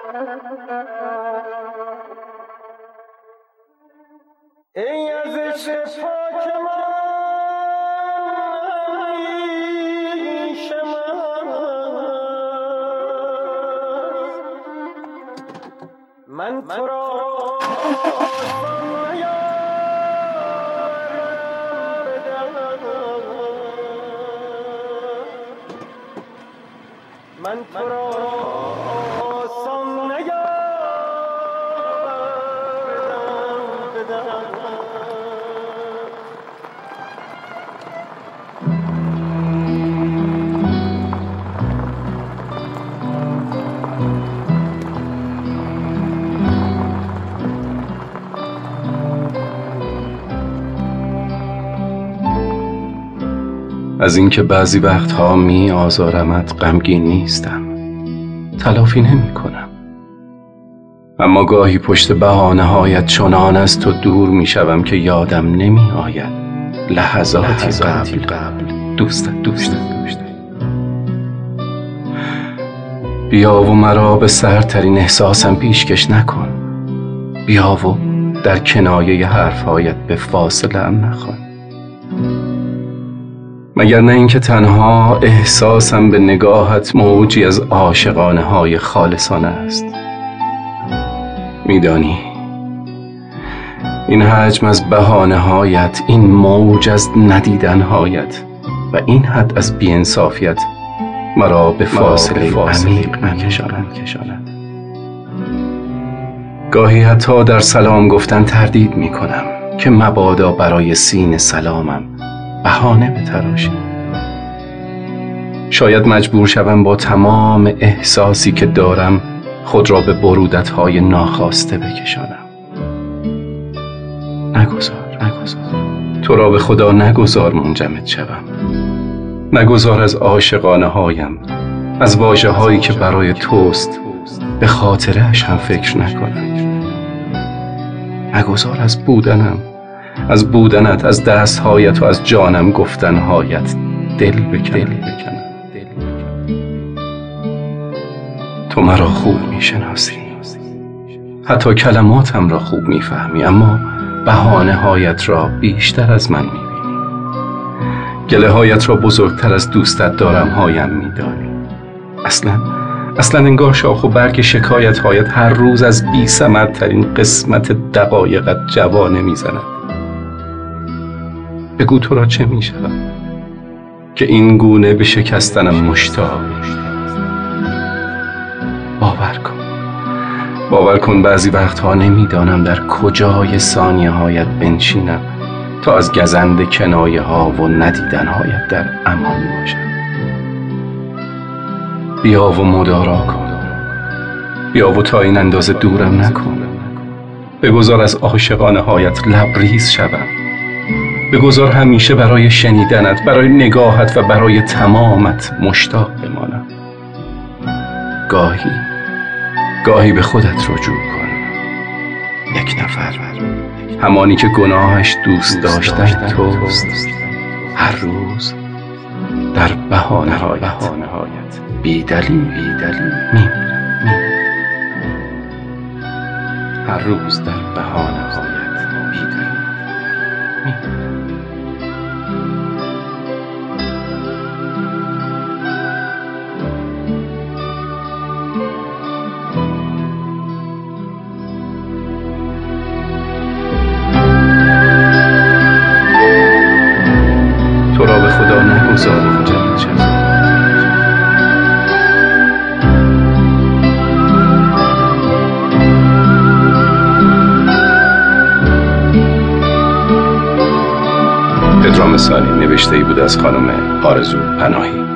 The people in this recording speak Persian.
ای از عشق پاک من تو را من تو را آسان نیاوردم از اینکه بعضی وقتها می آزارمت غمگین نیستم، تلافی نمی کنم. اما گاهی پشت بهانه‌هایت چنان از تو دور می شوم که یادم نمی آید لحظاتی قبل دوستت داشتم. بیا و مرا به سرترین احساسم پیشکش نکن. بیا و در کنایه حرفهایت به فاصله ام نخوان. مگر نه اینکه تنها احساسم به نگاهت موجی از عاشقانه های خالصانه است. میدانی این حجم از بهانه هایت، این موج از ندیدن هایت و این حد از بی‌انصافیت مرا به فاصله عمیق می‌کشاند. گاهی حتی در سلام گفتن تردید می‌کنم که مبادا برای سین سلامم بهانه بتراشی. شاید مجبور شوم با تمام احساسی که دارم خود را به برودت‌های ناخواسته بکشانم. نگذار تو را به خدا نگذار منجمد شوم. نگذار از عاشقانه هایم، از واژه هایی که برای توست به خاطرش هم فکر نکنم. نگذار از بودنت، از دستهایت و از جانم گفتنهایت دل بکنم. تو مرا خوب میشناسی، حتی کلماتم را خوب میفهمی، اما بهانه هایت را بیشتر از من میبینی. گله هایت را بزرگتر از دوستت دارم هایم میدانی. اصلا انگار شاخ و برگ شکایت هایت هر روز از بی ثمرترین قسمت دقایقت جوانه میزند. بگو تو را چه میشود که این گونه به شکستنم مشتاقی؟ باور کن بعضی وقتها نمیدانم در کجای ثانیه هایت بنشینم تا از گزند کنایه ها و ندیدن هایت در امان باشم. بیا و مدارا کن، بیا و تا این اندازه دورم نکن. بگذار از عاشقانه هایت لبریز شوم. بگذار همیشه برای شنیدنت، برای نگاهت و برای تمامت مشتاق بمانم. گاهی به خودت رجوع کن. یک نفر، همانی که گناهش دوست داشتن توست، هر روز در بهانه هایت بی دلیل میمیرم. هر روز در بهانه هایت بی دلیل میمیرم. تو را به خدا نگذار منجمد شوم. پدرام ثانی، نوشته ای بود از خانم آرزو پناهی.